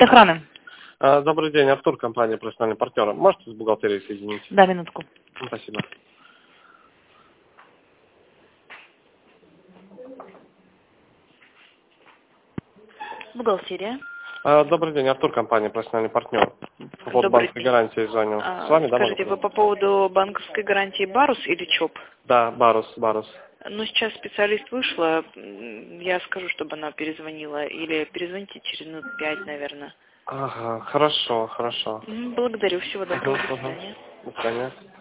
Охрана. Добрый день, Артур, компания «Профессиональный партнер». Можете с бухгалтерией соединить? Да, минутку. Спасибо. Бухгалтерия. Добрый день, Артур, компания «Профессиональный партнер». По поводу Добрый банковской день. гарантии звоню. С вами, да, Скажите, могу? вы по поводу банковской гарантии Барус или ЧОП? Да, Барус. Ну, сейчас специалист вышла, я скажу, чтобы она перезвонила. Или перезвоните через минут 5, наверное. Ага, хорошо. Благодарю, всего доброго, до Угу. свидания. До свидания.